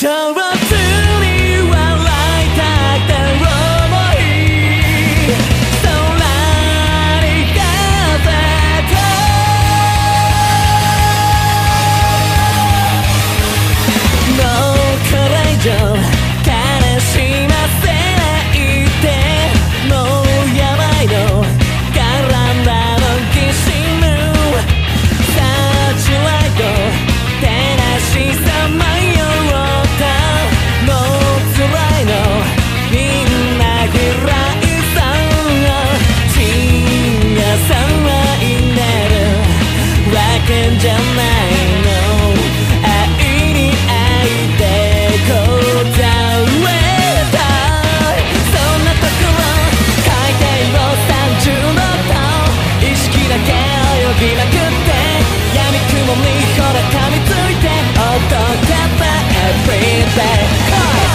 上手に笑いたくて思い空に風ともうこれ以上悲しませないでもうやばいの絡んだのきしむサーチライト照らしさまよったもう辛いのみんな嫌いさ深夜騒いでるわけじゃないの愛に愛で答えたいそんなところ海底を30度と意識だけ泳ぎまくって闇雲にほら噛みついて音がeveryday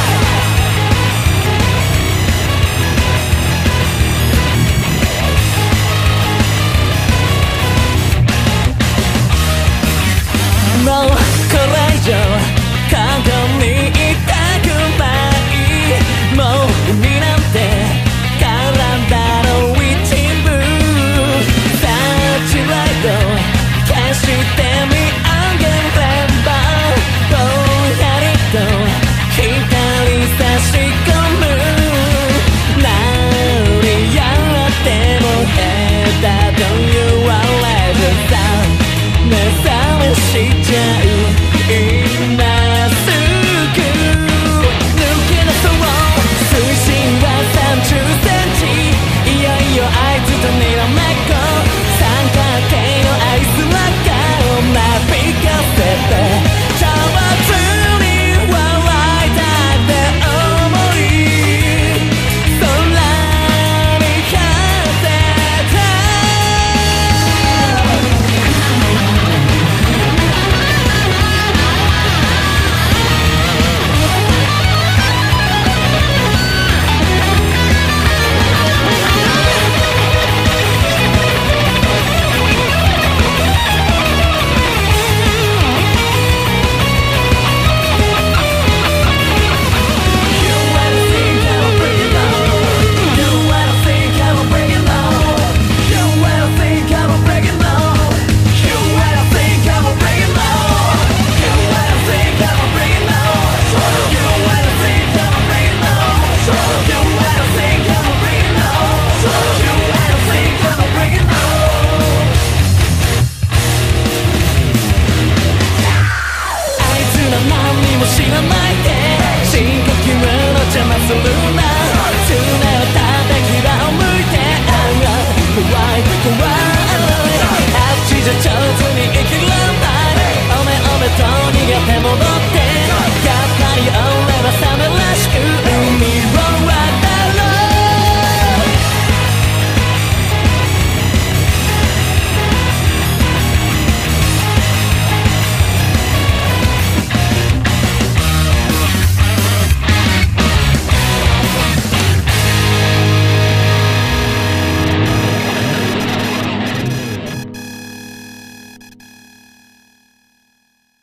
もうこれ以上過去にいたくないもう海なんて体の一部サーチライト消して見上げればぼんやりと光差し込む何やっても下手と言われるさ目覚めしちゃう今すぐ抜け出そう水深は30センチいよいよあいつとにらめっこ三角形のアイスラッカーをなびかせて上手に笑いたって思い空に風た知らないで深呼吸の邪魔するな常を叩き場を向いて怖い怖いあっちじゃちょ